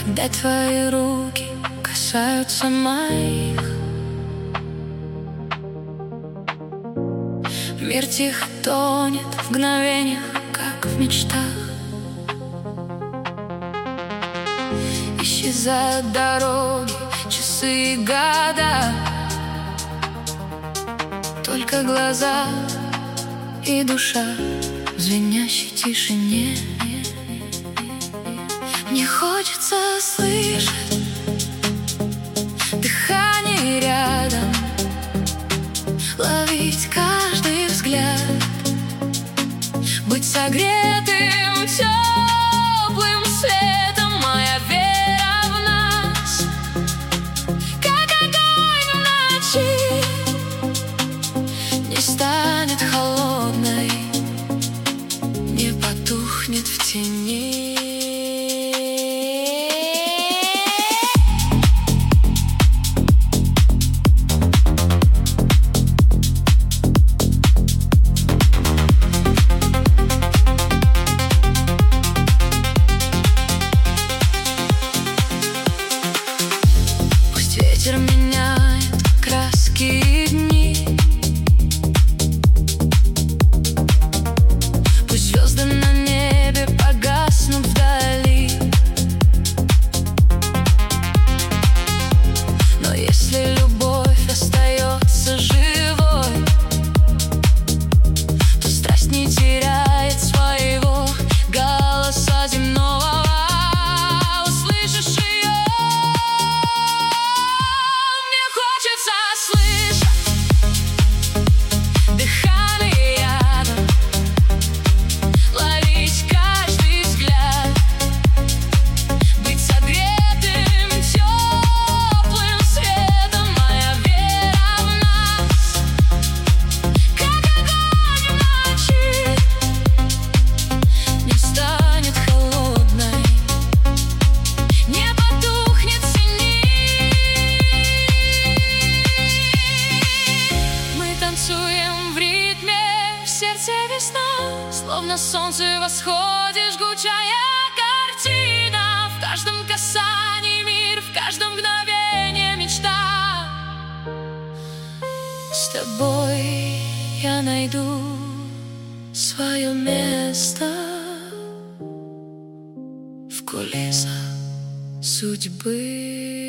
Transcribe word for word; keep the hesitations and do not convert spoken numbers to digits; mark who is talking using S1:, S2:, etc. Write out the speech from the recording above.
S1: когда твои руки касаются моих. Мир тихо тонет в мгновениях, как в мечтах. Исчезают дороги, часы и года, только глаза и душа в звенящей тишине. Мне хочется слышать дыхание рядом, ловить каждый взгляд, быть согретым теплым светом. Моя вера в нас, как огонь в ночи, не станет холодной, не потухнет в тени. Ветер меняет краски и дни, пусть звезды на небе погаснут вдали. Но если любовь остается живой, то страсть не теряет своего голоса земного. Сердце весна, словно солнце восходит, жгучая картина. В каждом касании мир, в каждом мгновении мечта. С тобой я найду свое место в кулисах судьбы.